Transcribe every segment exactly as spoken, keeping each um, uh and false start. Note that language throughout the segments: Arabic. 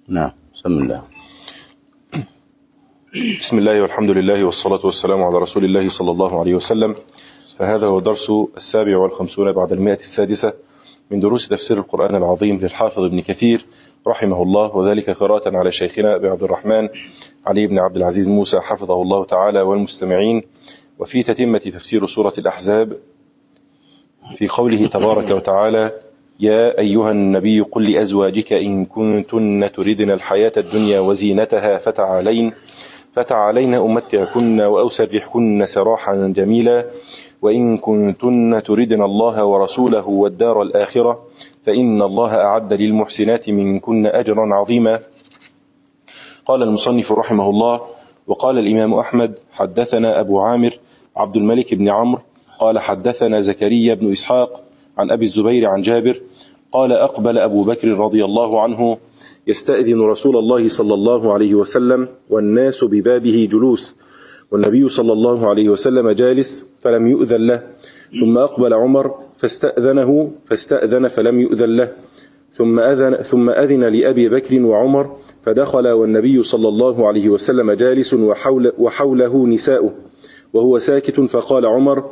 نعم. بسم الله. بسم الله والحمد لله والصلاة والسلام على رسول الله صلى الله عليه وسلم. فهذا هو درس السابع والخمسون بعد المائة السادسة من دروس تفسير القرآن العظيم للحافظ ابن كثير رحمه الله، وذلك قراءة على شيخنا أبي عبد الرحمن علي بن عبد العزيز موسى حفظه الله تعالى والمستمعين، وفي تتمة تفسير سورة الأحزاب في قوله تبارك وتعالى: يا أيها النبي قل لأزواجك إن كنتن تردن الحياة الدنيا وزينتها فتعالين فتعالين أمتعكن وأسرحكن سراحا جميلا، وإن كنتن تردن الله ورسوله والدار الآخرة فإن الله أعد للمحسنات منكن أجرا عظيما. قال المصنف رحمه الله: وقال الإمام أحمد: حدثنا أبو عامر عبد الملك بن عمرو قال حدثنا زكريا بن إسحاق عن أبي الزبير عن جابر قال: أقبل أبو بكر رضي الله عنه يستأذن رسول الله صلى الله عليه وسلم والناس ببابه جلوس، والنبي صلى الله عليه وسلم جالس فلم يؤذن له، ثم أقبل عمر فاستأذنه فاستأذن فلم يؤذن له، ثم أذن, ثم أذن لأبي بكر وعمر فدخل والنبي صلى الله عليه وسلم جالس وحول وحوله نساؤه وهو ساكت، فقال عمر: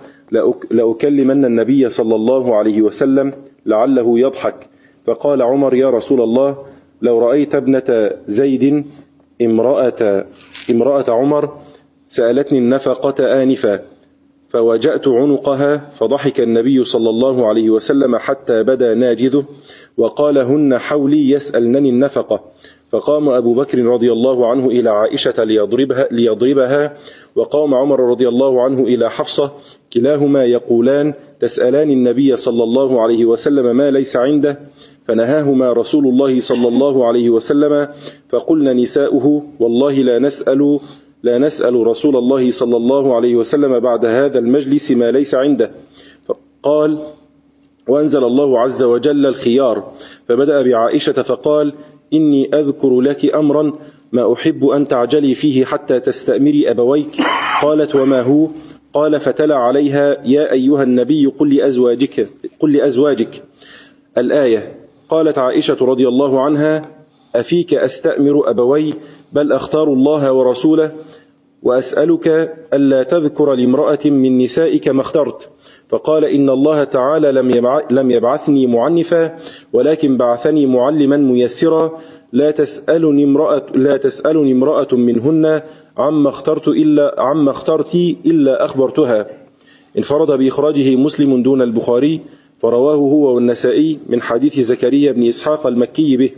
لأكلمن النبي صلى الله عليه وسلم لعله يضحك. فقال عمر: يا رسول الله، لو رأيت ابنة زيد امرأة, امرأة عمر سألتني النفقة آنفا فوجأت عنقها، فضحك النبي صلى الله عليه وسلم حتى بدا ناجذه وقال: هن حولي يسألنني النفقة. فقام أبو بكر رضي الله عنه إلى عائشة ليضربها, ليضربها وقام عمر رضي الله عنه إلى حفصة، كلاهما يقولان: تسألان النبي صلى الله عليه وسلم ما ليس عنده، فنهاهما رسول الله صلى الله عليه وسلم، فقلن نساؤه: والله لا نسأل لا نسأل رسول الله صلى الله عليه وسلم بعد هذا المجلس ما ليس عنده. قال: وأنزل الله عز وجل الخيار، فبدأ بعائشة فقال: إني أذكر لك أمرا ما أحب أن تعجلي فيه حتى تستأمري أبويك. قالت: وما هو؟ قال: فتلا عليها: يا أيها النبي قل لأزواجك, قل لأزواجك الآية. قالت عائشة رضي الله عنها: أفيك أستأمر أبوي؟ بل أختار الله ورسوله، وأسألك ألا تذكر لامرأة من نسائك ما اخترت. فقال: إن الله تعالى لم يبعثني معنفا، ولكن بعثني معلما ميسرا. لا تسألني امرأة, لا تسألني امرأة منهن عما اخترت إلا عما اخترتي إلا أخبرتها. انفرد بإخراجه مسلم دون البخاري، فرواه هو والنسائي من حديث زكريا بن إسحاق المكي به.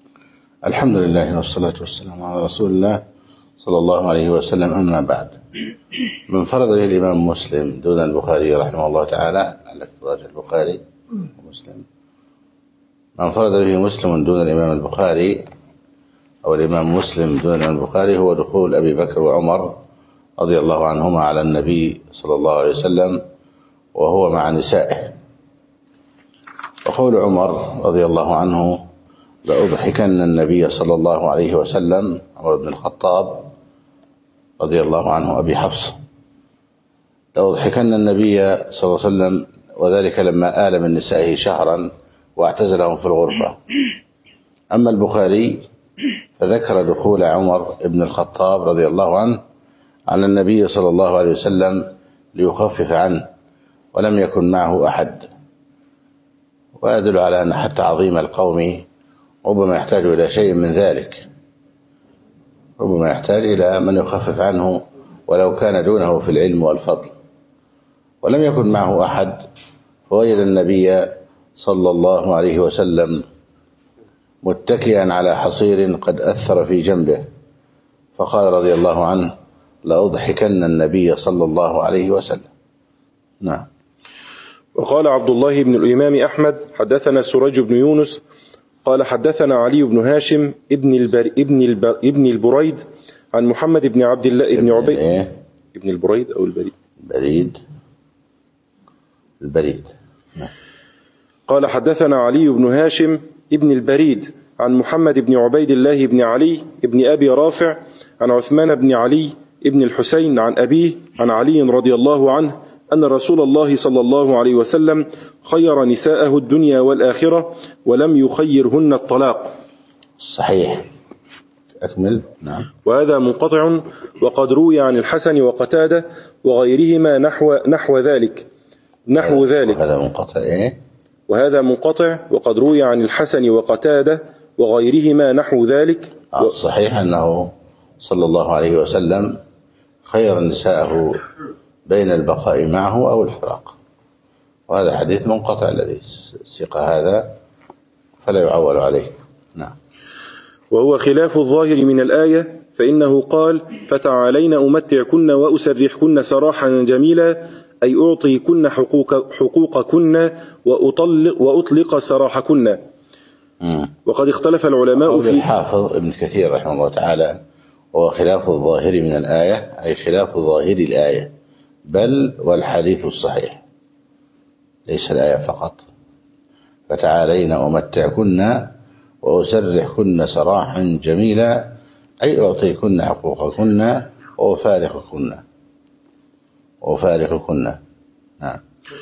الحمد لله والصلاة والسلام على رسول الله صلى الله عليه وسلم. أما بعد، من فرض به الإمام مسلم دون البخاري رحمه الله تعالى على اكتراج البخاري ومسلم، من فرض به مسلم دون الإمام البخاري أو الإمام مسلم دون الإمام البخاري هو دخول أبي بكر وعمر رضي الله عنهما على النبي صلى الله عليه وسلم وهو مع نسائه. وقول عمر رضي الله عنه: لأضحكن النبي صلى الله عليه وسلم، عمر بن الخطاب رضي الله عنه أبي حفص، لأضحكن النبي صلى الله عليه وسلم، وذلك لما آل من نسائه شهرا واعتزلهم في الغرفة. أما البخاري فذكر دخول عمر بن الخطاب رضي الله عنه على النبي صلى الله عليه وسلم ليخفف عنه، ولم يكن معه أحد، ويدل على أن حتى عظيم القوم ربما يحتاج إلى شيء من ذلك، ربما يحتاج إلى من يخفف عنه ولو كان دونه في العلم والفضل. ولم يكن معه أحد، فوجد النبي صلى الله عليه وسلم متكئا على حصير قد أثر في جنبه، فقال رضي الله عنه: لأضحكن النبي صلى الله عليه وسلم. نعم. وقال عبد الله بن الإمام أحمد: حدثنا سرج بن يونس قال حدثنا علي بن هاشم ابن البر ابن البر ابن البريد عن محمد بن عبد الله ابن عبيد إيه؟ ابن البريد أو البريد البريد البريد قال حدثنا علي بن هاشم ابن البريد عن محمد بن عبيد الله بن علي ابن أبي رافع عن عثمان بن علي ابن الحسين عن أبيه عن علي رضي الله عنه أن رسول الله صلى الله عليه وسلم خير نساءه الدنيا والآخرة ولم يخيرهن الطلاق. صحيح. أكمل. نعم. وهذا منقطع وقد روي عن الحسن وقتادة وغيرهما نحو نحو ذلك نحو ذلك هذا منقطع إيه؟ وهذا منقطع وقد روي عن الحسن وقتادة وغيرهما نحو ذلك. الصحيح أنه صلى الله عليه وسلم خير نساءه بين البقاء معه أو الفراق، وهذا حديث منقطع الذي سيق هذا فلا يعول عليه. نعم. وهو خلاف الظاهر من الآية، فإنه قال فتعالين أمتعكن وأسرحكن سراحا جميلا، أي أعطيكن حقوق حقوقكن وأطلق, وأطلق سراحكن. وقد اختلف العلماء في الحافظ ابن كثير رحمه الله تعالى وهو خلاف الظاهر من الآية، أي خلاف ظاهر الآية بل والحديث الصحيح، ليس الآية فقط. فتعالين أمتعكن وأسرحكن سراحا جميلا، أي أعطيكن حقوقكن وأفارقكن وأفارقكن. نعم.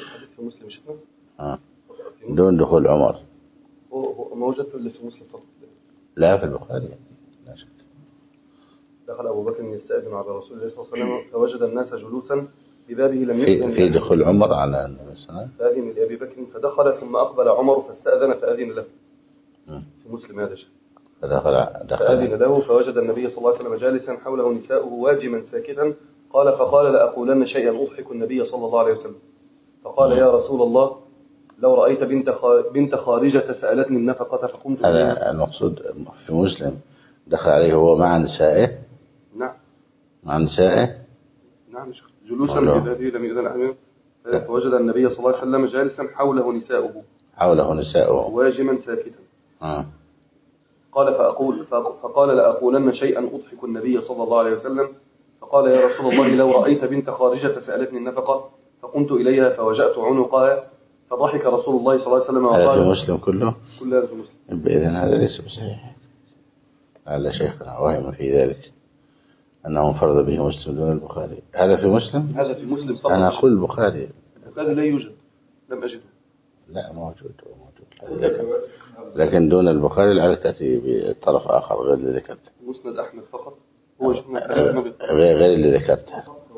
آه. دون دخول عمر. ما وجدته إلا في مسلم فقط؟ لا، في البخاري لا شك. دخل أبو بكر يستأذن على رسول الله صلى الله عليه وسلم فوجد الناس جلوسا ببابه لم يؤذن في, في دخول عمر على النبي صلى الله عليه وسلم فأذن لأبي بكر فدخل ثم أقبل عمر فاستأذن فأذن له. م. في مسلم هذا شيء. فدخل دخل فأذن له فوجد النبي صلى الله عليه وسلم جالسا حوله نساؤه واجما ساكتا. قال فقال لأقولن شيئا أضحك النبي صلى الله عليه وسلم. فقال م. يا رسول الله لو رأيت بنت بنت خارجة سألتني النفقة فقمت. هذا المقصود في مسلم دخل عليه هو مع نسائه. نعم. مع نسائه. نعم. جلوسا ببابه لم يؤذن أحد فوجد النبي صلى الله عليه وسلم جالسا حوله نساؤه حوله نساؤه واجما ساكتا. آه. قال فأقول فقال لأقولن شيئا أضحك النبي صلى الله عليه وسلم. فقال يا رسول الله لو رأيت بنت خارجة سألتني النفقة فقمت إليها فوجأت عنقها فضحك رسول الله صلى الله عليه وسلم وقال. هذا في مسلم كله؟ كل هذا في مسلم. بإذن هذا ليس بصحيح، لعل شيخنا وهم في ذلك أنه انفرد به مسلم دون البخاري. هذا في مسلم؟ هذا في مسلم فقط. أنا أقول البخاري. البخاري لا يوجد، لم أجده. لا موجود موجود لكن, لكن دون البخاري لعل تأتي بطرف آخر غير اللي ذكرته. مسند أحمد فقط هو غير, غير اللي ذكرته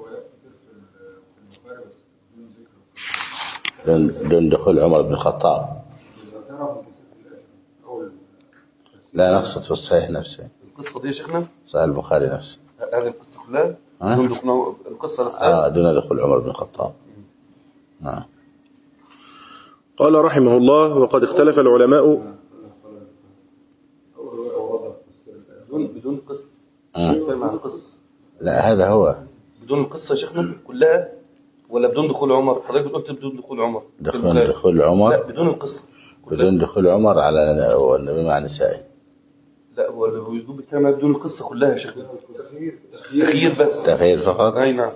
دون, دون دخول عمر بن الخطاب. لا نقصد في الصحيح نفسه. القصة دي يا شيخنا؟ صحيح البخاري نفسه. هذه القصة كلها؟ دون دخول القصة نفسها؟ آه دون دخول عمر بن الخطاب. نعم. قال رحمه الله وقد اختلف العلماء بدون بدون قصة. مع القصة. لا هذا هو. بدون القصة يا شيخنا كلها ولا بدون دخول عمر؟ حضرتك قلت بدون دخول عمر. دخول دخول عمر. لا بدون القصة. بدون دخول عمر على النبي مع نسائه. لا هو الوجود بالكلام بدون القصة كلها يا شيخنا. تخيير تخيير بس. تخيير فقط. أي نعم.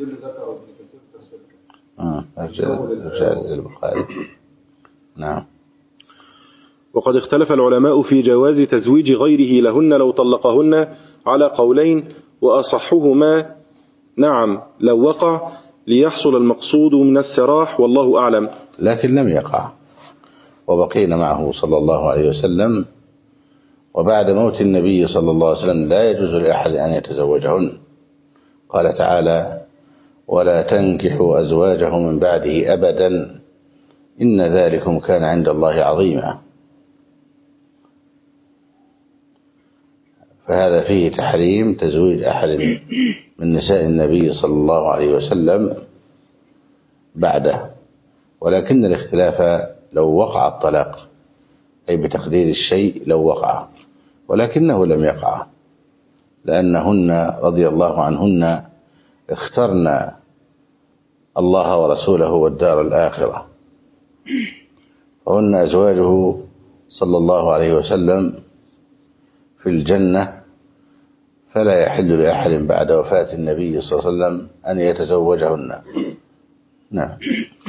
امم رجال البخاري. نعم. وقد اختلف العلماء في جواز تزويج غيره لهن لو طلقهن على قولين، وأصحهما نعم لو وقع ليحصل المقصود من السراح والله أعلم. لكن لم يقع وبقينا معه صلى الله عليه وسلم، وبعد موت النبي صلى الله عليه وسلم لا يجوز لأحد أن يتزوجهن. قال تعالى ولا تنكحوا أزواجه من بعده أبدا إن ذلكم كان عند الله عظيما. فهذا فيه تحريم تزويج أحد من نساء النبي صلى الله عليه وسلم بعده، ولكن الاختلاف لو وقع الطلاق، أي بتقدير الشيء لو وقع، ولكنه لم يقع لأنهن رضي الله عنهن اخترن الله ورسوله والدار الآخرة، فهن أزواجه صلى الله عليه وسلم في الجنة، فلا يحل لأحد بعد وفاة النبي صلى الله عليه وسلم أن يتزوجهن. نعم.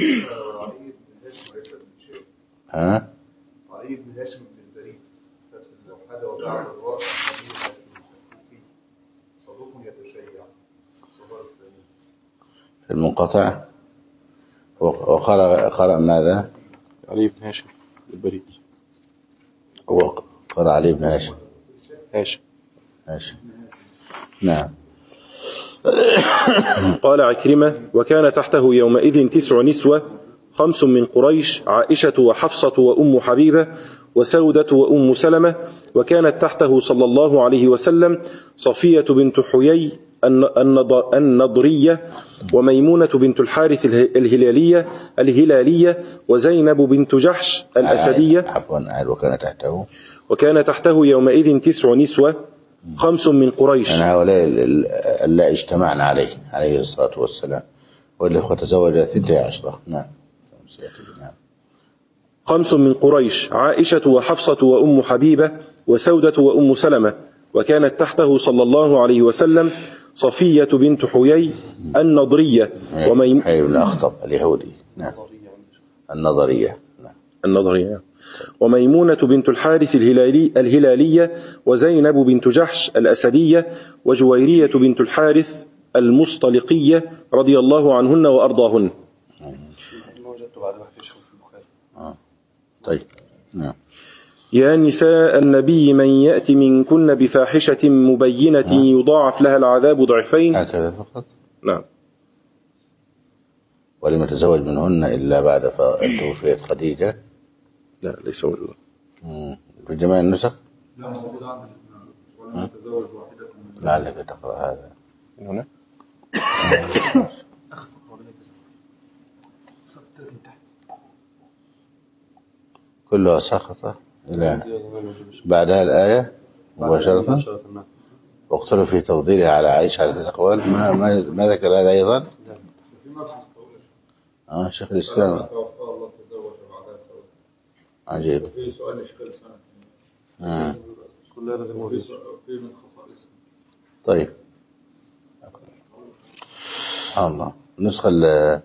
ها؟ علي بن هاشم بن البريد لو حدا وقع على الرأس صدوق يتشيع في المنقطع. وقرأ قرأ ماذا؟ علي بن هاشم البريد. هو قرأ علي بن هاشم هاشم ماشي. نعم. قال عكرمة: وكان تحته يومئذ تسع نسوة، خمس من قريش، عائشة وحفصة وأم حبيبة وسودة وأم سلمة. وكانت تحته صلى الله عليه وسلم صفية بنت حيي النضرية، وميمونة بنت الحارث الهلالية الهلالية وزينب بنت جحش الأسدية. عفوا. وكان تحته وكان تحته يومئذ تسع نسوة، خمس من قريش. يعني هؤلاء اللي اجتمعنا عليه عليه الصلاة والسلام، واللي تزوج اثنتي عشرة. نعم. خمس من قريش، عائشة وحفصة وأم حبيبة وسودة وأم سلمة. وكانت تحته صلى الله عليه وسلم صفية بنت حيي النضرية وميم حي بن أخطب اليهودي. نعم. النظرية. نعم. النظرية. وميمونة بنت الحارث الهلالي الهلالية وزينب بنت جحش الأسدية وجويرية بنت الحارث المصطلقية رضي الله عنهن وأرضاهن. آه. طيب. نعم. يا نساء النبي من يأتي منكن بفاحشة مبينة آه. يضاعف لها العذاب ضعفين. هكذا فقط. نعم. ولم يتزوج منهن إلا بعد توفيت خديجة. لا ليس والله. في جميع النسخ. لا موجود عندنا. ولم يتزوج واحدة من لعلك تقرأ هذا من هنا. كلها سخطة إلى بعدها الآية مباشرة. واختلف في تفضيلها على عائشة على الأقوال. ما ما ما ذكر هذا أيضا. آه شيخ الإسلام. عجيب. في سؤال إشكال سنة. آه. كل هذا موجود. في من خصائص. طيب. سبحان الله. النسخة ال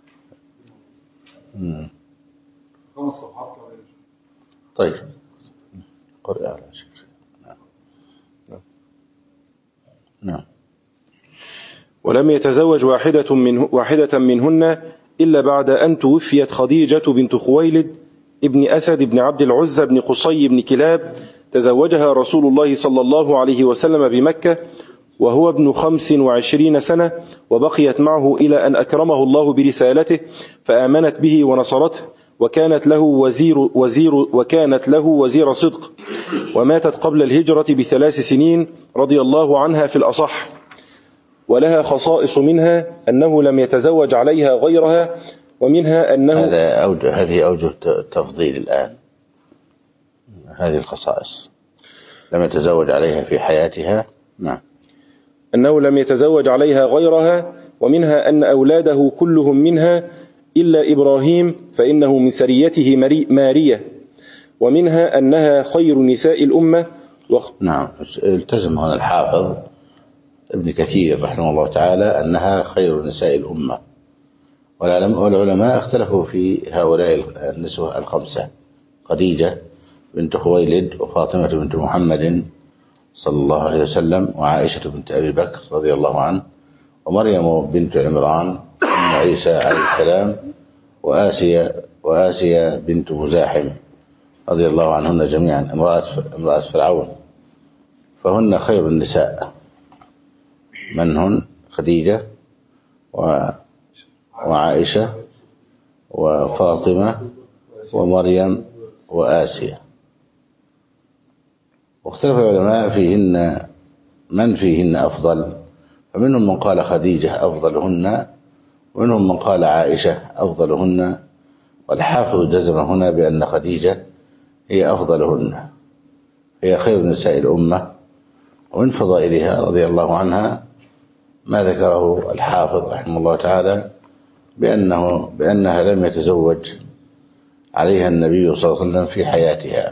خمس صفحات. طيب. قرئ على شيخ. نعم. نعم. ولم يتزوج واحدة من واحدة منهن إلا بعد أن توفيت خديجة بنت خويلد ابن أسد بن عبد العزى بن قصي بن كلاب. تزوجها رسول الله صلى الله عليه وسلم بمكة وهو ابن خمس وعشرين سنة، وبقيت معه إلى أن أكرمه الله برسالته فآمنت به ونصرته، وكانت له وزير وزير وكانت له وزير صدق، وماتت قبل الهجرة بثلاث سنين رضي الله عنها في الأصح. ولها خصائص منها أنه لم يتزوج عليها غيرها، ومنها أنه هذا أوجه هذه أوجه تفضيل الآن. هذه الخصائص لم يتزوج عليها في حياتها. نعم. أنه لم يتزوج عليها غيرها، ومنها أن أولاده كلهم منها إلا إبراهيم فإنه من سريته مارية، ومنها أنها خير نساء الأمة. وخ... نعم. التزم هنا الحافظ ابن كثير رحمه الله تعالى أنها خير نساء الأمة، والعلماء اختلفوا في هؤلاء النسوة الخمسة: خديجة بنت خويلد، وفاطمة بنت محمد صلى الله عليه وسلم، وعائشة بنت أبي بكر رضي الله عنه، ومريم بنت عمران أم عيسى عليه السلام، وآسيا وآسيا بنت مزاحم رضي الله عنهن جميعا، امرأة امرأة فرعون. فهن خير النساء. من هن؟ خديجة وعائشة وفاطمة ومريم وآسيا. واختلف العلماء فيهن من فيهن أفضل، فمنهم من قال خديجة أفضلهن، ومنهم من قال عائشة أفضلهن، والحافظ جزم هنا بأن خديجة هي أفضلهن، هي خير نساء الأمة. ومن فضائلها رضي الله عنها ما ذكره الحافظ رحمه الله تعالى بأنه بأنها لم يتزوج عليها النبي صلى الله عليه وسلم في حياتها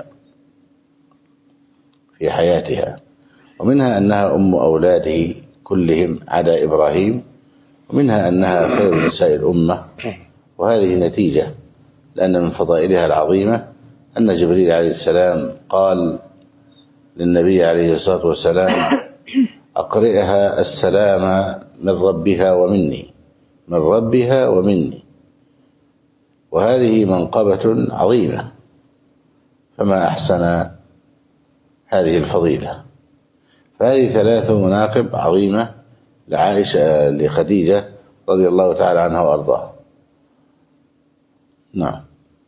في حياتها ومنها أنها أم أولاده كلهم عدا إبراهيم، ومنها أنها خير نساء الأمة. وهذه نتيجة، لأن من فضائلها العظيمة أن جبريل عليه السلام قال للنبي عليه الصلاة والسلام: أقرئها السلام من ربها ومني من ربها ومني. وهذه منقبة عظيمة، فما أحسن هذه الفضيلة. فهذه ثلاث مناقب عظيمة لعائشة لخديجة رضي الله تعالى عنها وأرضاها. نعم.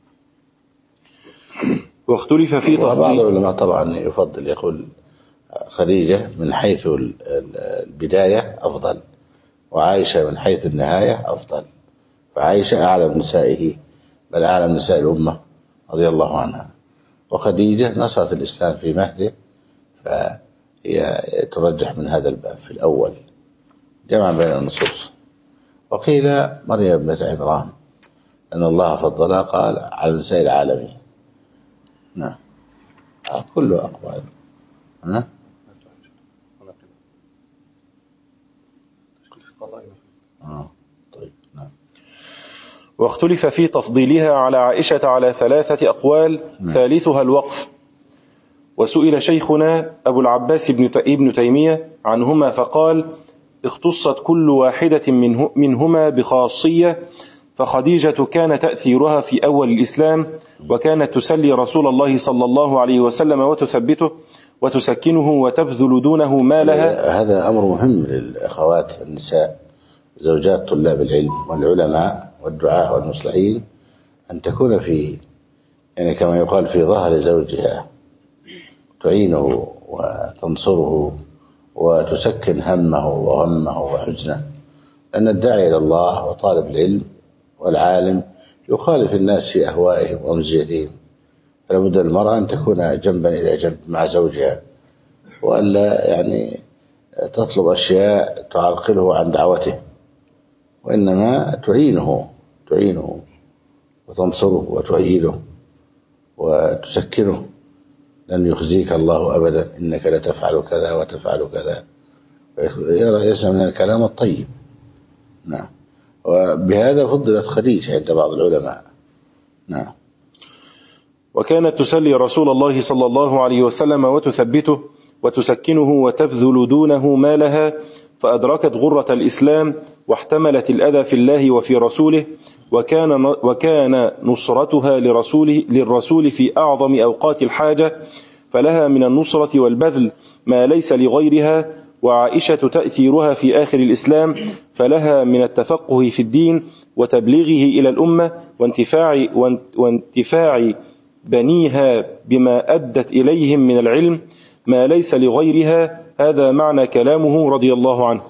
واختلف في بعض تفضيل العلماء طبعا يفضل يقول خديجة من حيث البداية أفضل، وعائشة من حيث النهاية أفضل، فعائشة أعلم نسائه بل أعلم نساء الأمة رضي الله عنها، وخديجة نصرت الإسلام في مهده فهي ترجح من هذا الباب في الأول جمع بين النصوص. وقيل مريم بنت عمران أن الله فضلها قال على نساء العالمين. نعم كله أقوال. ها آه. طيب. نعم. واختلف في تفضيلها على عائشة على ثلاثة أقوال. نعم. ثالثها الوقف. وسئل شيخنا أبو العباس ابن تيمية عنهما فقال اختصت كل واحدة منه منهما بخاصية، فخديجة كان تأثيرها في أول الإسلام، وكانت تسلي رسول الله صلى الله عليه وسلم وتثبته وتسكنه وتبذل دونه مالها. هذا أمر مهم للأخوات النساء زوجات طلاب العلم والعلماء والدعاة والمصلحين أن تكون في يعني كما يقال في ظهر زوجها، تعينه وتنصره وتسكن همه وغمه وحزنه، لأن الداعي إلى الله وطالب العلم والعالم يخالف الناس في أهوائهم وأمزيتهم، فلا بد المرأة أن تكون جنبا إلى جنب مع زوجها، وألا يعني تطلب أشياء تعرقله عن دعوته، وإنما تعينه تعينه وتنصره وتؤيده وتسكنه. لن يخزيك الله أبدا، إنك لتفعل كذا وتفعل كذا، يرى يسمع من الكلام الطيب. نعم. وبهذا فضلت خديجة عند بعض العلماء. نعم. وكانت تسلي رسول الله صلى الله عليه وسلم وتثبته وتسكنه وتبذل دونه مالها، فأدركت غرة الإسلام واحتملت الأذى في الله وفي رسوله، وكان وكان نصرتها لرسوله للرسول في أعظم أوقات الحاجة، فلها من النصرة والبذل ما ليس لغيرها. وعائشة تأثيرها في آخر الإسلام، فلها من التفقه في الدين وتبليغه إلى الأمة وانتفاع, وانتفاع بنيها بما أدت إليهم من العلم ما ليس لغيرها. هذا معنى كلامه رضي الله عنه.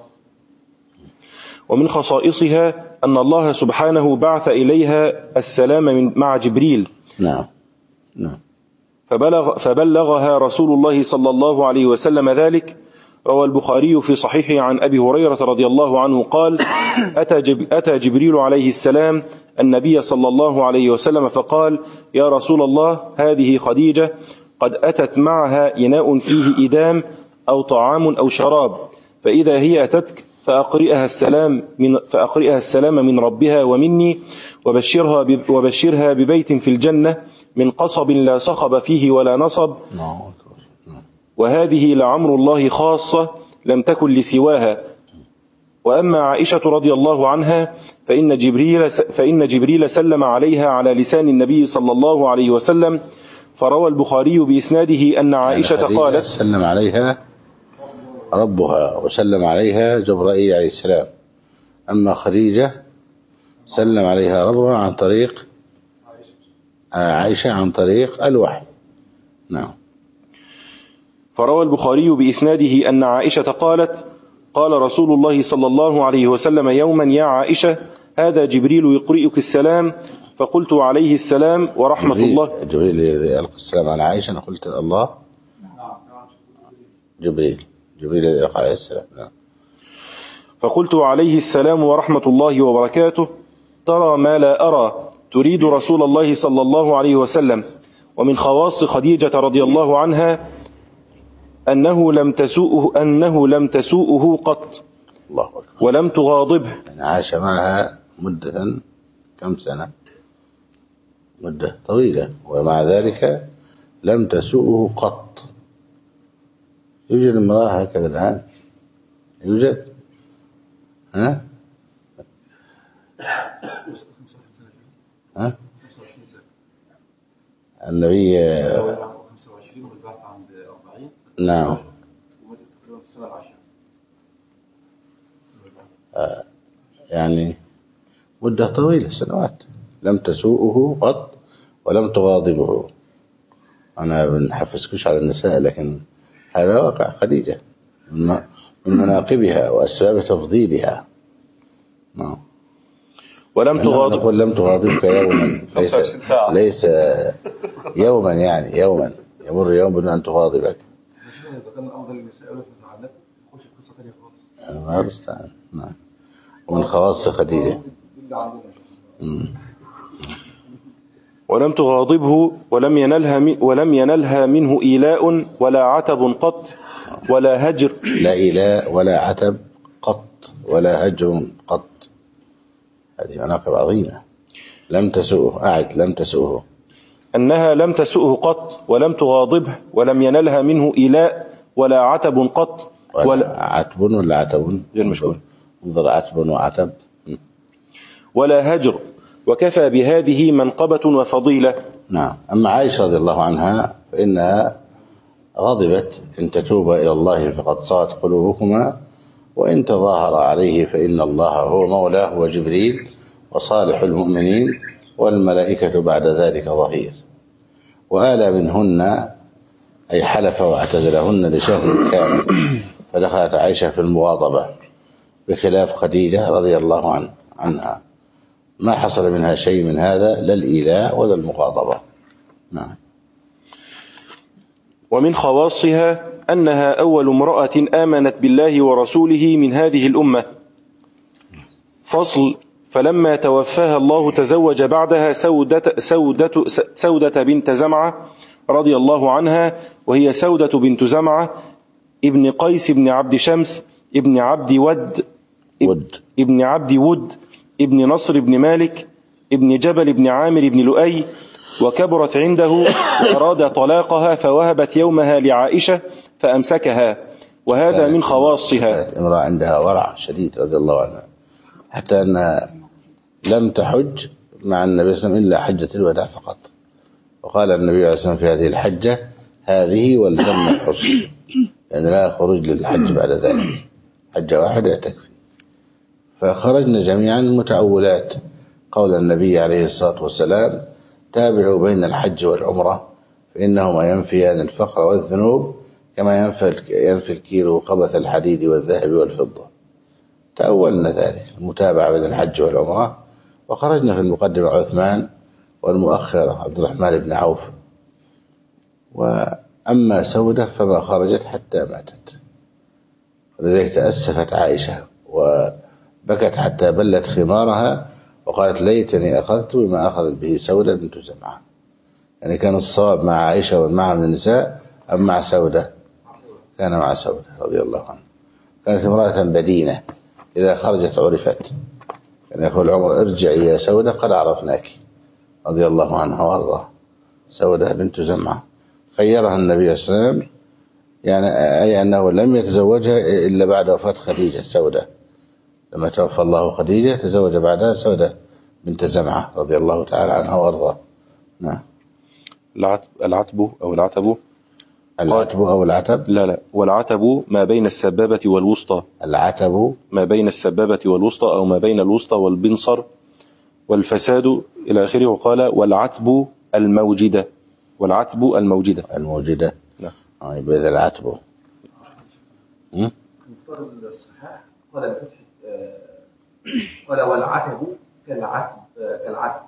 ومن خصائصها أن الله سبحانه بعث إليها السلام من مع جبريل. نعم. نعم. فبلغ فبلغها رسول الله صلى الله عليه وسلم ذلك. روى البخاري في صحيحه عن أبي هريرة رضي الله عنه قال أتى, جب أتى جبريل عليه السلام النبي صلى الله عليه وسلم فقال يا رسول الله هذه خديجة قد أتت معها إناء فيه إدام أو طعام أو شراب، فإذا هي أتتك فأقرئها السلام من, فأقرئها السلام من ربها ومني، وبشرها, وبشرها ببيت في الجنة من قصب لا صخب فيه ولا نصب، وهذه لعمر الله خاصة لم تكن لسواها. وأما عائشة رضي الله عنها فإن جبريل, فإن جبريل سلم عليها على لسان النبي صلى الله عليه وسلم. فروى البخاري بإسناده أن عائشة قالت سلم عليها ربها وسلم عليها جبرائيل عليه السلام، أما خديجة سلم عليها ربها عن طريق عائشة عن طريق الوحي. نعم. فروى البخاري بإسناده أن عائشة قالت قال رسول الله صلى الله عليه وسلم يوما يا عائشة هذا جبريل يقرئك السلام، فقلت عليه السلام ورحمة جبريل الله. جبريل يلقى السلام على عائشة، أنا قلت الله جبريل جبريل يلقى عليه السلام. نعم. فقلت عليه السلام ورحمة الله وبركاته، ترى ما لا أرى تريد رسول الله صلى الله عليه وسلم. ومن خواص خديجة رضي الله عنها أنه لم تسوءه أنه لم تسوءه قط الله أكبر. ولم تغاضبه. يعني عاش معها مدة كم سنة، مدة طويلة، ومع ذلك لم تسوءه قط. يوجد امرأة هكذا الآن؟ يوجد؟ ها؟ ها؟ النبي نعم يعني مدة طويلة، سنوات، لم تسوءه قط ولم تغاضبه. أنا بنحفزكش على النساء، لكن هذا واقع خديجة من مناقبها وأسباب تفضيلها. نعم. ولم تغاضب، نقول لم تغاضبك يوما، ليس ليس يوما، يعني يوما يمر يوم بدون أن تغاضبك. إذا كان الأفضل للنساء ولا تزعلك نخش في قصة ثانية خالص. الله المستعان. نعم. ومن خواص خديجة. ولم تغاضبه ولم ينلها ولم ينلها منه إيلاء ولا عتب قط ولا هجر. لا إيلاء ولا عتب قط ولا هجر قط. هذه مناقب عظيمة. لم تسؤه، أعد لم تسؤه. أنها لم تسؤه قط ولم تغاضبه ولم ينلها منه إيلاء ولا عتب قط ولا, ولا عتب ولا عتب غير مشكور، انظر عتب وعتب. ولا هجر، وكفى بهذه منقبة وفضيلة. نعم. أما عائشة رضي الله عنها فإنها غضبت: إن تتوبا إلى الله فقد صغت قلوبكما وإن تظاهر عليه فإن الله هو مولاه وجبريل وصالح المؤمنين والملائكة بعد ذلك ظهير. وآل منهن، أي حلف واعتزلهن لشهر كامل، فدخلت عائشة في المغاضبة بخلاف خديجة رضي الله عنها، ما حصل منها شيء من هذا، لا الإيلاء ولا المغاضبة. نعم. ومن خواصها أنها أول امرأة آمنت بالله ورسوله من هذه الأمة. فصل: فلما توفاها الله تزوج بعدها سودة, سودة, سودة بنت زمعة رضي الله عنها، وهي سودة بنت زمعة ابن قيس بن عبد شمس ابن عبد ود, ود. ابن عبد ود ابن نصر بن مالك ابن جبل بن عامر بن لؤي، وكبرت عنده أراد طلاقها فوهبت يومها لعائشة فأمسكها، وهذا من خواصها. امرأة عندها ورع شديد رضي الله عنها، حتى أنها لم تحج مع النبي صلى الله عليه وسلم إلا حجة الوداع فقط. وقال النبي عليه الصلاة والسلام في هذه الحجة: هذه والزم الحج، يعني لا خروج للحج بعد ذلك، حجة واحدة تكفي. فخرجنا جميعا متأولات قول النبي عليه الصلاة والسلام: تابعوا بين الحج والعمرة فإنهما ينفيان الفقر والذنوب كما ينفي ينفي الكيلو خبث الحديد والذهب والفضة. تأولنا ذلك، المتابعة بين الحج والعمرة. وخرجنا في المقدمة عثمان والمؤخر عبد الرحمن بن عوف. وأما سودة فما خرجت حتى ماتت، ولذلك تأسفت عائشة وبكت حتى بلت خمارها وقالت: ليتني أخذت بما أخذت به سودة بنت زمعة. يعني كان الصواب مع عائشة ومعها من النساء أم مع سودة؟ كان مع سودة رضي الله عنها. كانت امرأة بدينة، إذا خرجت عرفت. كان يقول عمر: ارجعي يا سودة قد عرفناك، رضي الله عنها وارضاها. سودة بنت زمعة خيرها النبي صلى الله عليه وسلم، يعني أي أنه لم يتزوجها إلا بعد وفاة خديجة. سودة لما توفى الله خديجة تزوج بعدها سودة بنت زمعة رضي الله تعالى عنها وارضاها. نعم. العتب أو العتب العتب أو العتب لا لا والعتب ما بين السبابة والوسطى. العتب ما بين السبابة والوسطى أو ما بين الوسطى والبنصر والفساد إلى آخره. وقال: والعتب الموجدة. والعتب الموجدة الموجدة. نعم. آه يبقى إذا العتب مختار الصحاح قال بفتح قال: والعتب كالعتب كالعتب.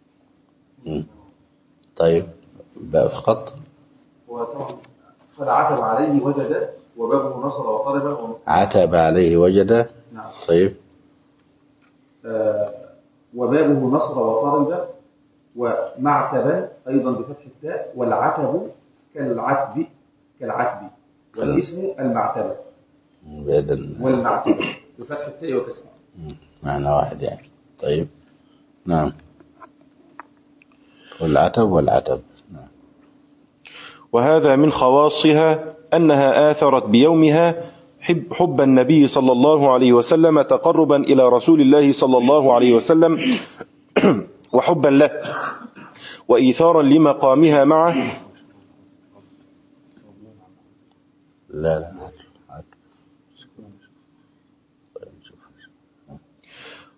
طيب بقى فقط. وطبعا قال: عتب عليه وجد وبابه نصر وطلب. عتب عليه وجد. نعم. طيب. آه وبابه نصر وطلب ومعتبا أيضا بفتح التاء. والعتب كالعتب كالعتب والاسم المعتبة بإذن والمعتبة بفتح التاء وكسرها. معنى واحد يعني. طيب. نعم. والعتب والعتب. نعم. وهذا من خواصها أنها آثرت بيومها حب, حب النبي صلى الله عليه وسلم تقربا إلى رسول الله صلى الله عليه وسلم وحبا له وإيثارا لمقامها معه. لا لا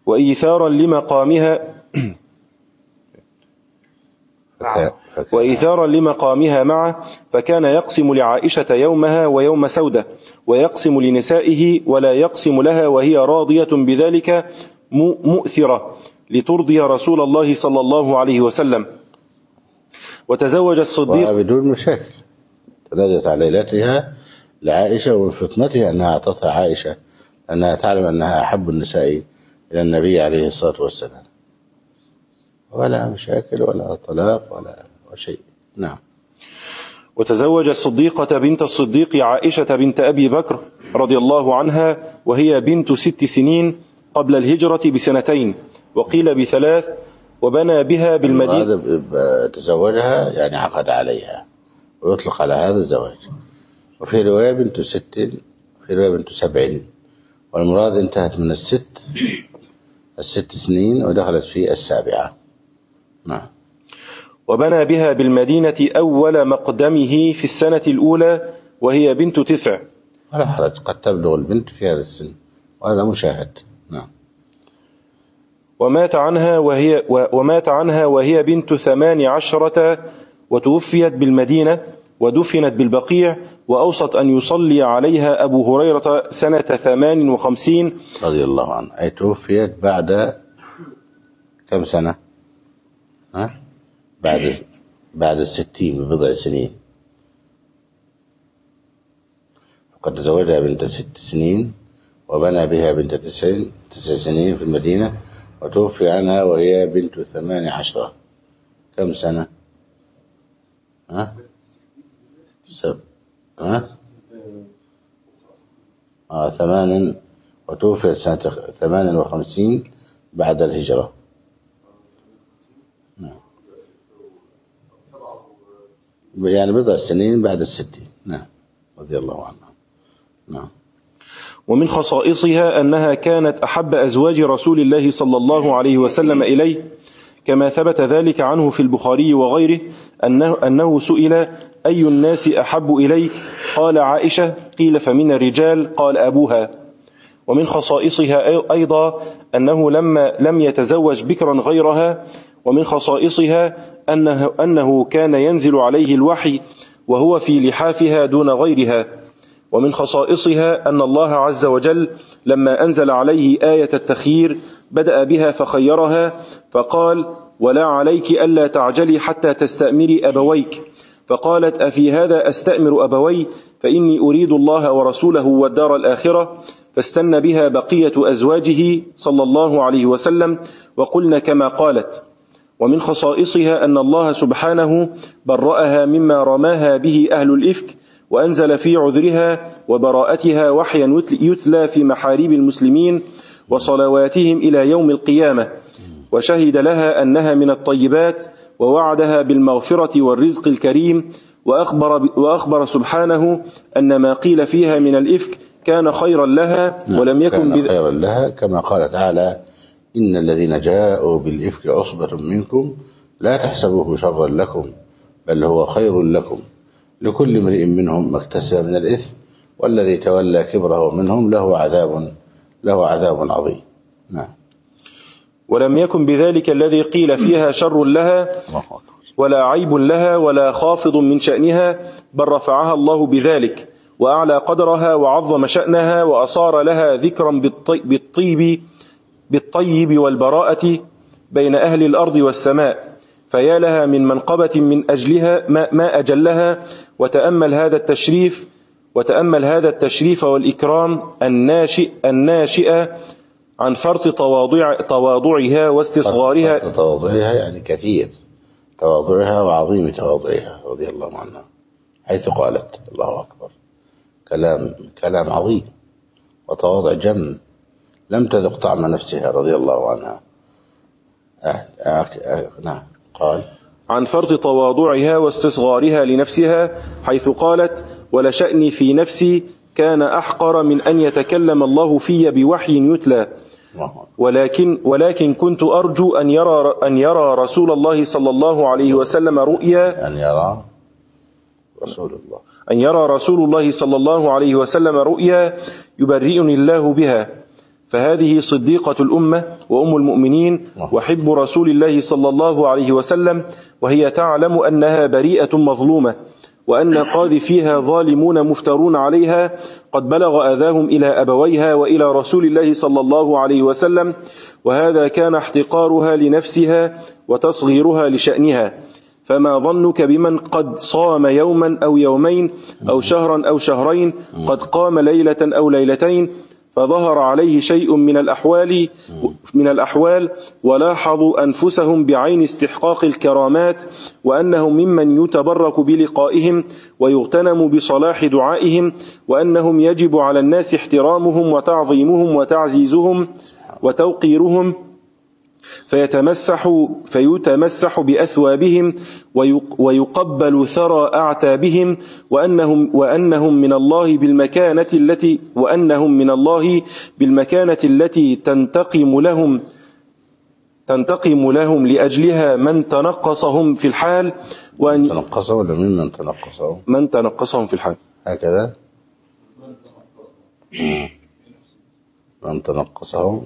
وإيثارا لمقامها وإيثارا لمقامها معه، فكان يقسم لعائشة يومها ويوم سودة، ويقسم لنسائه ولا يقسم لها وهي راضية بذلك مؤثرة لترضي رسول الله صلى الله عليه وسلم. وتزوج الصديق بدون مشاكل، تنازلت على ليلتها لعائشة وفطنتها أنها أعطتها عائشة أنها تعلم أنها أحب النساء إلى النبي عليه الصلاة والسلام، ولا مشاكل ولا طلاق ولا شيء. نعم. وتزوج الصديقة بنت الصديق عائشة بنت أبي بكر رضي الله عنها وهي بنت ست سنين قبل الهجرة بسنتين، وقيل بثلاث، وبنى بها بالمدينة. تزوجها يعني عقد عليها، ويطلق على هذا الزواج. وفي رواية بنت ست، في رواية بنت سبع، والمراد انتهت من الست الست سنين ودخلت في السابعة. نعم. وبنى بها بالمدينة أول مقدمه في السنة الأولى وهي بنت تسع. ولا حرج، قد تبلغ البنت في هذا السن، وهذا مشاهد. نعم. ومات عنها وهي ومات عنها وهي بنت ثمان عشرة، وتوفيت بالمدينة ودفنت بالبقيع، وأوصت أن يصلي عليها أبو هريرة سنة ثمان وخمسين رضي الله عنه. أي توفيت بعد كم سنة؟ ها؟ بعد بعد الستين ببضع سنين. فقد تزوجها بنت ست سنين وبنى بها بنت تسع تسع سنين في المدينة، وتوفي عنها وهي بنت ثمان عشرة. كم سنة؟ ها؟ سب ها؟ آه ثمان، وتوفي سنة ثمان وخمسين بعد الهجرة. نعم. يعني بضع سنين بعد الستين. نعم. رضي الله عنها. نعم. ومن خصائصها أنها كانت أحب أزواج رسول الله صلى الله عليه وسلم إليه، كما ثبت ذلك عنه في البخاري وغيره أنه, أنه سئل: أي الناس أحب إليك؟ قال: عائشة. قيل: فمن الرجال؟ قال: أبوها. ومن خصائصها أيضا أنه لما لم يتزوج بكرا غيرها. ومن خصائصها أنه, أنه كان ينزل عليه الوحي وهو في لحافها دون غيرها. ومن خصائصها أن الله عز وجل لما أنزل عليه آية التخيير بدأ بها فخيرها، فقال: ولا عليك ألا تعجلي حتى تستأمري أبويك. فقالت: أفي هذا أستأمر أبوي؟ فإني أريد الله ورسوله والدار الآخرة. فاستنى بها بقية أزواجه صلى الله عليه وسلم، وقلن كما قالت. ومن خصائصها أن الله سبحانه برأها مما رماها به أهل الإفك، وأنزل في عذرها وبراءتها وحيا يتلى في محاريب المسلمين وصلواتهم إلى يوم القيامة، وشهد لها أنها من الطيبات، ووعدها بالمغفرة والرزق الكريم، وأخبر, وأخبر سبحانه أن ما قيل فيها من الإفك كان خيرا لها ولم يكن كان خيرا لها، كما قال تعالى: إن الذين جاءوا بالإفك عصبة منكم لا تحسبوه شرا لكم بل هو خير لكم لكل امرئ منهم ما اكتسب من الإثم والذي تولى كبره منهم له عذاب له عذاب عظيم. نعم. ولم يكن بذلك الذي قيل فيها شر لها ولا عيب لها ولا خافض من شأنها، بل رفعها الله بذلك وأعلى قدرها وعظم شأنها، وأصار لها ذكرا بالطيب بالطيب والبراءة بين أهل الأرض والسماء. فيا لها من منقبة من أجلها ما أجلها. وتأمل هذا التشريف وتأمل هذا التشريف والإكرام الناشئ الناشئ عن فرط تواضع تواضعها واستصغارها. فرط تواضعها يعني كثير تواضعها وعظيم تواضعها رضي الله عنها، حيث قالت: الله أكبر، كلام كلام عظيم وتواضع جم، لم تذق طعم نفسها رضي الله عنها. أه أه أه نعم. قال: عن فرط تواضعها واستصغارها لنفسها، حيث قالت: ولشأني في نفسي كان أحقر من أن يتكلم الله في بوحي يتلى، ولكن ولكن كنت أرجو أن يرى أن يرى رسول الله صلى الله عليه وسلم رؤيا أن يرى رسول الله أن يرى رسول الله صلى الله عليه وسلم رؤيا يبرئني الله بها، فهذه صديقة الأمة وأم المؤمنين وحب رسول الله صلى الله عليه وسلم، وهي تعلم أنها بريئة مظلومة، وأن قاذفيها ظالمون مفترون عليها قد بلغ أذاهم إلى أبويها وإلى رسول الله صلى الله عليه وسلم، وهذا كان احتقارها لنفسها وتصغيرها لشأنها. فما ظنك بمن قد صام يوما أو يومين أو شهرا أو شهرين، قد قام ليلة أو ليلتين، فظهر عليه شيء من الأحوال من الأحوال ولاحظوا أنفسهم بعين استحقاق الكرامات، وأنهم ممن يتبرك بلقائهم ويغتنم بصلاح دعائهم، وأنهم يجب على الناس احترامهم وتعظيمهم وتعزيزهم وتوقيرهم، فيتمسح فيتمسح بأثوابهم ويقبل ثرى أعتابهم، وأنهم وأنهم من الله بالمكانة التي وأنهم من الله بالمكانة التي تنتقم لهم تنتقم لهم لأجلها من تنقصهم في الحال، وأن تنقصه ولا ممن تنقصه؟ من تنقصهم في الحال هكذا من تنقصهم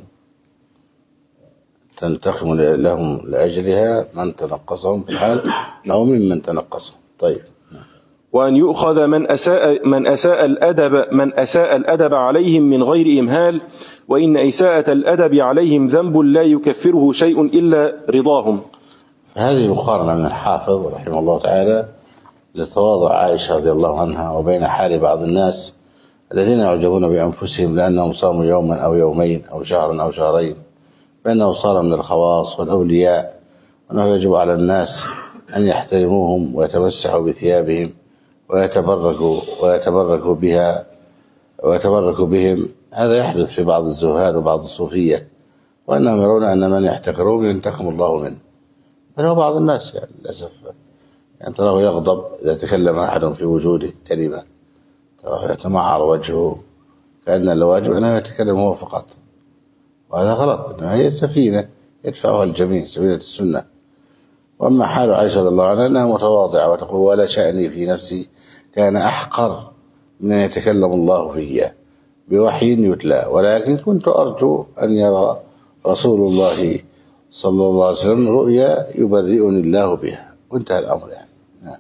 تنتقم لهم لأجلها من تنقصهم في الحال أو ممن تنقصهم. طيب. وأن يؤخذ من أساء من أساء الأدب من أساء الأدب عليهم من غير إمهال، وإن إساءة الأدب عليهم ذنب لا يكفره شيء إلا رضاهم. هذه مقارنة من الحافظ رحمه الله تعالى لتواضع عائشة رضي الله عنها وبين حال بعض الناس الذين يعجبون بأنفسهم لأنهم صاموا يوما أو يومين أو شهرا أو شهرين، بأنه صار من الخواص والأولياء، وأنه يجب على الناس أن يحترموهم ويتمسحوا بثيابهم ويتبركوا ويتبركوا بها ويتبركوا بهم. هذا يحدث في بعض الزهاد وبعض الصوفية، وأنهم يرون أن من يحتقرون ينتقم الله منه. بل هو بعض الناس يعني للأسف يعني تراه يغضب إذا تكلم أحد في وجوده كلمة، تراه يتمعر وجهه كأن الواجب أنه يتكلم هو فقط، وهذا غلط. إنها هي السفينة يدفعها الجميع، سفينة السنة. وأما حال عائشة رضي الله عنها أنها متواضعة وتقول ولا شأني في نفسي كان أحقر من أن يتكلم الله فيه بوحي يتلى، ولكن كنت أرجو أن يرى رسول الله صلى الله عليه وسلم رؤيا يبرئني الله بها، وانتهى الأمر يعني. نعم.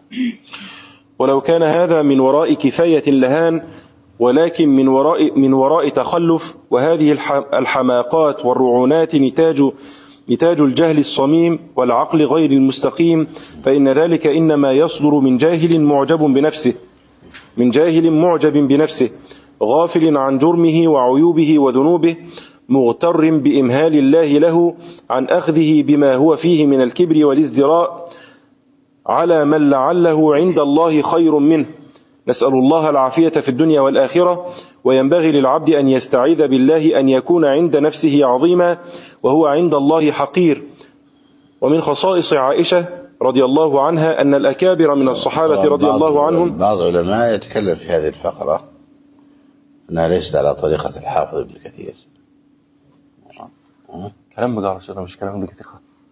ولو كان هذا من وراء كفاية لهان، ولكن من وراء من وراء تخلف، وهذه الحماقات والرعونات نتاج نتاج الجهل الصميم والعقل غير المستقيم، فإن ذلك إنما يصدر من جاهل معجب بنفسه من جاهل معجب بنفسه غافل عن جرمه وعيوبه وذنوبه، مغتر بإمهال الله له عن أخذه بما هو فيه من الكبر والازدراء على من لعله عند الله خير منه. نسأل الله العافية في الدنيا والآخرة. وينبغي للعبد أن يستعيذ بالله أن يكون عند نفسه عظيما وهو عند الله حقير. ومن خصائص عائشة رضي الله عنها أن الأكابر من الصحابة رضي الله عنهم، بعض العلماء يتكلم في هذه الفقرة أنها ليست على طريقة الحافظ ابن كثير. كلام مجارش، أنا مش كلام ابن كثير.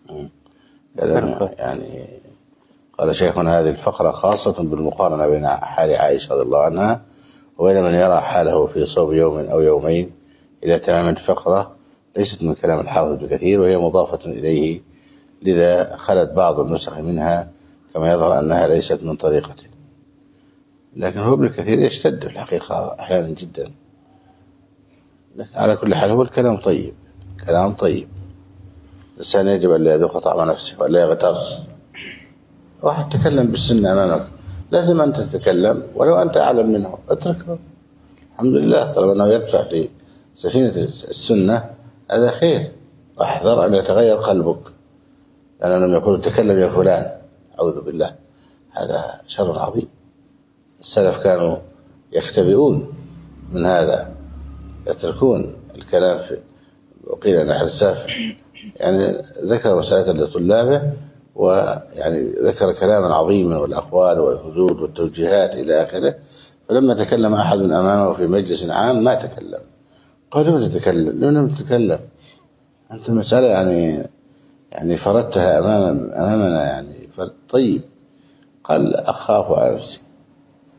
يعني قال شيخنا هذه الفقرة خاصة بالمقارنة بين حال عائشة رضي الله عنها وبين من يرى حاله في صوم يوم أو يومين إلى تمام الفقرة، ليست من كلام الحافظ ابن كثير، وهي مضافة إليه، لذا خلت بعض النسخ منها كما يظهر أنها ليست من طريقته. لكن هو ابن كثير يشتد الحقيقة أحيانا جدا. لكن على كل حال هو الكلام طيب، كلام طيب. الإنسان يجب أن لا يذوق طعم نفسه ولا يغتر. واحد تكلم بالسنة أمامك لازم أنت تتكلم ولو أنت أعلم منه، اتركه. الحمد لله طالما أنه يدفع في سفينة السنة هذا خير. واحذر أن يتغير قلبك، لأنه لم يقول تكلم يا فلان، أعوذ بالله، هذا شر عظيم. السلف كانوا يختبئون من هذا، يتركون الكلام في. وقيل أن أحد السلف يعني ذكر مسألة لطلابه، ويعني ذكر كلاما عظيما والأقوال والحدود والتوجيهات إلى آخره، فلما تكلم أحد من أمامه في مجلس عام ما تكلم. قال لم تتكلم لم تتكلم أنت المسألة يعني يعني فردتها أمام أمامنا يعني طيب. قال أخاف على نفسي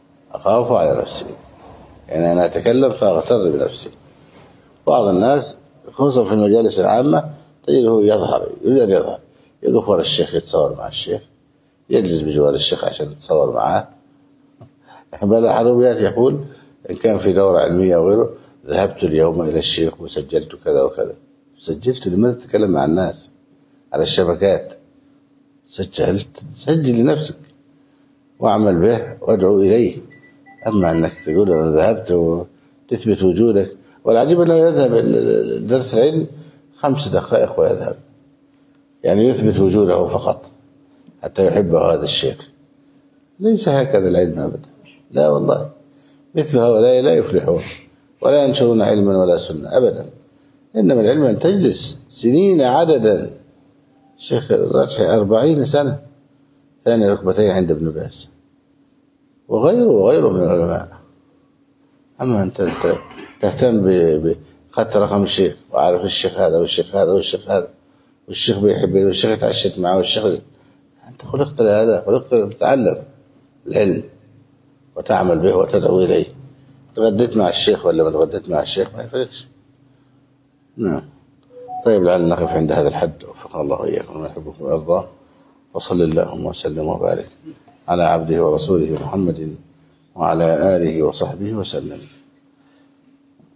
أخاف على نفسي يعني أنا أتكلم فأغتر بنفسي. بعض الناس خصوصا في المجالس العامة تجده يظهر، يريد أن يظهر، يقف ورا الشيخ يتصور مع الشيخ، يجلس بجوار الشيخ عشان يتصور معاه. بل حروبيات يقول إن كان في دورة علمية وغيره ذهبت اليوم إلى الشيخ وسجلت كذا وكذا. سجلت لماذا تتكلم مع الناس على الشبكات؟ سجلت سجل لنفسك واعمل به وادعو إليه. أما أنك تقول أنا ذهبت وتثبت وجودك، والعجيب أنه يذهب درس العلم خمس دقائق ويذهب، يعني يثبت وجوده فقط حتى يحبه هذا الشيخ. ليس هكذا العلم أبدا، لا والله، مثل هؤلاء لا يفلحون ولا ينشرون علما ولا سنة أبدا. إنما العلم أن تجلس سنين عددا. الشيخ الرجحي أربعين سنة ثاني ركبتين عند ابن باز وغيره وغيره من العلماء. أما أنت تهتم بخط رقم الشيخ وعارف الشيخ هذا والشيخ هذا والشيخ هذا والشيخ بيحبه والشيخ يتعشت معه والشيخ، أنت خلقت لهذا، خلقت لتتعلم العلم وتعمل به وتدعو إليه. تغديت مع الشيخ ولا ما تغديت مع الشيخ ما يفرقش. نعم. طيب لعلنا نقف عند هذا الحد، وفقنا الله وإياكم ومن يحبكم ويرضاه. وصل اللهم وسلم وبارك على عبده ورسوله محمد وعلى آله وصحبه وسلم.